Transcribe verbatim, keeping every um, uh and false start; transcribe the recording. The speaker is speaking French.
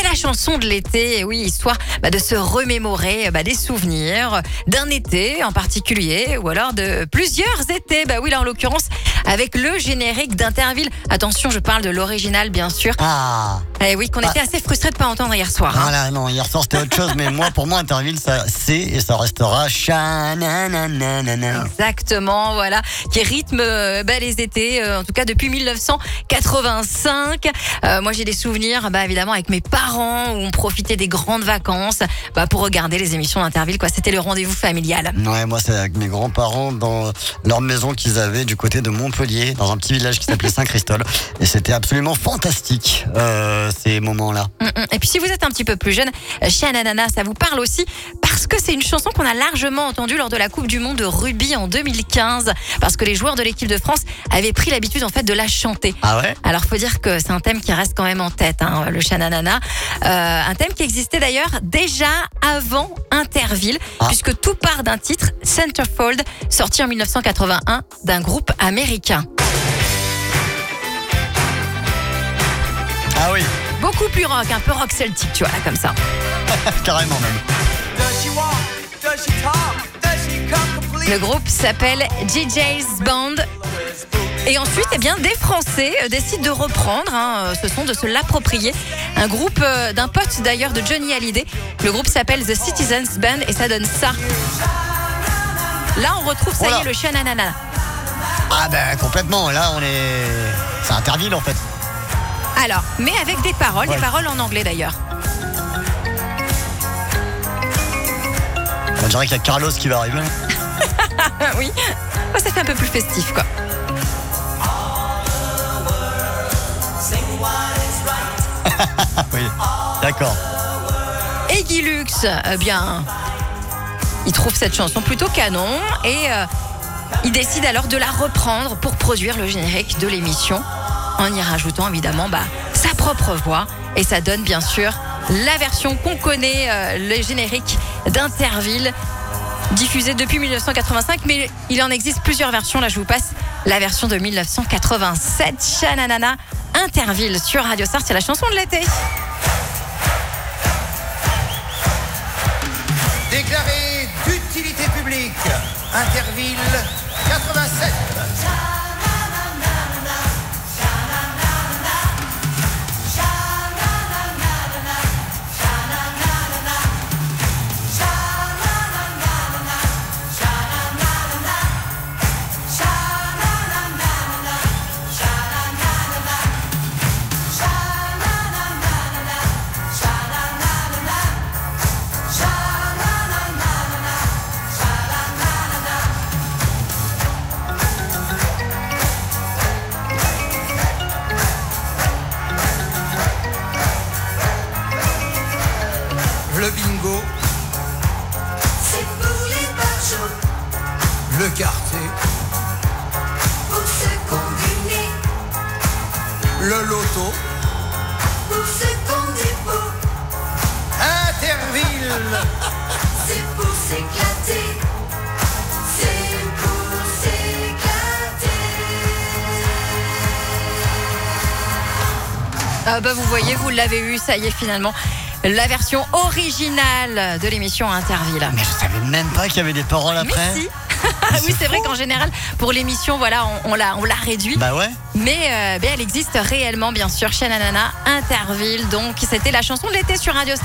la chanson de l'été, et oui, histoire bah, de se remémorer bah, des souvenirs d'un été en particulier, ou alors de plusieurs étés. Bah oui, là en l'occurrence, avec le générique d'Interville. Attention, je parle de l'original, bien sûr. Ah. Eh oui, qu'on était Ah. assez frustrés de pas entendre hier soir. Hein. Voilà, non, hier soir c'était autre chose, mais moi, pour moi, Interville, ça, c'est et ça restera cha-na-na-na-na-na. Exactement, voilà, qui rythme euh, bah, les étés, euh, en tout cas depuis dix-neuf cent quatre-vingt-cinq. Euh, moi, j'ai des souvenirs, bah, évidemment, avec mes parents, où on profitait des grandes vacances bah, pour regarder les émissions d'Interville. Quoi. C'était le rendez-vous familial. Ouais, moi, c'est avec mes grands-parents dans leur maison qu'ils avaient du côté de Montpellier, dans un petit village qui s'appelait Saint-Christol. Et c'était absolument fantastique, euh, ces moments-là. Et puis, si vous êtes un petit peu plus jeune, Sha-na-na-na, ça vous parle aussi parce que c'est une chanson qu'on a largement entendue lors de la Coupe du Monde de rugby en deux mille quinze, parce que les joueurs de l'équipe de France avaient pris l'habitude en fait de la chanter. Ah ouais? Alors faut dire que c'est un thème qui reste quand même en tête, hein, le Sha-na-na-na. Euh, un thème qui existait d'ailleurs déjà avant Interville, Ah. puisque tout part d'un titre, Centerfold, sorti en dix-neuf cent quatre-vingt-un d'un groupe américain. Ah oui, Beaucoup plus rock, un peu rock celtique, tu vois, là, comme ça. carrément même. Le groupe s'appelle G J's Band. Et ensuite, eh bien, des Français euh, décident de reprendre hein, ce son, de se l'approprier. Un groupe euh, d'un pote d'ailleurs de Johnny Hallyday. Le groupe s'appelle The Citizens Band et ça donne ça. Là, on retrouve, ça Oh là. y est, le Sha-na-na-na. Ah ben complètement, là on est... C'est Interville en fait. Alors, mais avec des paroles, Ouais. des paroles en anglais d'ailleurs. On dirait qu'il y a Carlos qui va arriver. Ah oui, oh, ça fait un peu plus festif, quoi. Oui, d'accord. Et Guy Lux, eh bien, il trouve cette chanson plutôt canon et euh, il décide alors de la reprendre pour produire le générique de l'émission en y rajoutant évidemment bah, sa propre voix. Et ça donne bien sûr la version qu'on connaît, euh, le générique d'Interville, diffusé depuis dix-neuf cent quatre-vingt-cinq, mais il en existe plusieurs versions. Là, je vous passe la version de dix-neuf cent quatre-vingt-sept, Sha-na-na-na, Interville sur Radio Star, c'est la chanson de l'été. Déclaré d'utilité publique, Interville quatre-vingt-sept. Le bingo, C'est pour les barjots, le quartier, pour ceux qui ont du nez, le loto, pour ceux qui ont des pots. Interville. C'est pour s'éclater, c'est pour s'éclater. Ah bah vous voyez, vous l'avez eu, ça y est finalement. La version originale de l'émission Interville. Mais je savais même pas qu'il y avait des paroles Mais après. si. Oui, c'est vrai qu'en général, pour l'émission, voilà, on, on l'a, on l'a réduit. Bah ouais. Mais euh, ben, elle existe réellement, bien sûr. Sha-na-na-na, Interville. Donc, c'était la chanson de l'été sur Radio Star.